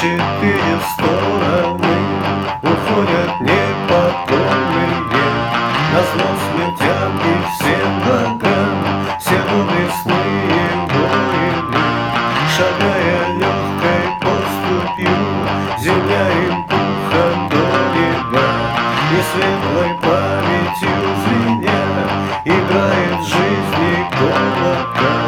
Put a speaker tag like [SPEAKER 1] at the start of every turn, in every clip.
[SPEAKER 1] четыре стороны уходят непокорные, назло смертям и всем богам, все доблестные воины, шагая легкой поступью, земля им пухом до неба, и светлой памятью звеня играет в жизни колокол.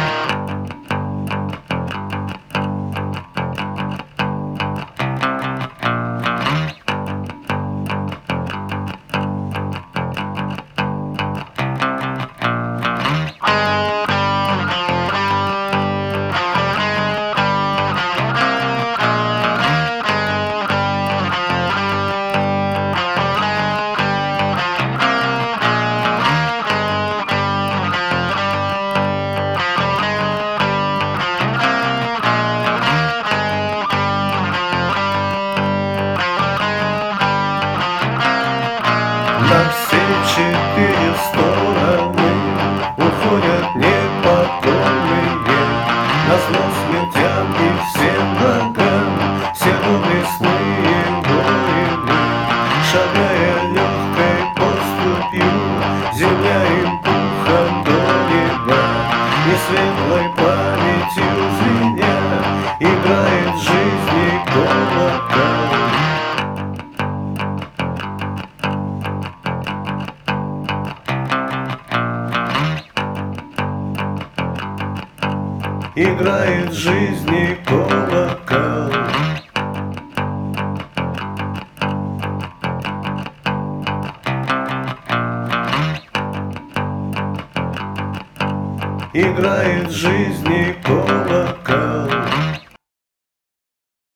[SPEAKER 1] На все четыре стороны уходят непокорные, назло смертям и всем богам, все доблестные воины, шагая легкой поступью, земля им пухом до неба, и светлой памятью звеня играет в жизни колокол. Играет в жизни колокол. Играет в жизни колокол.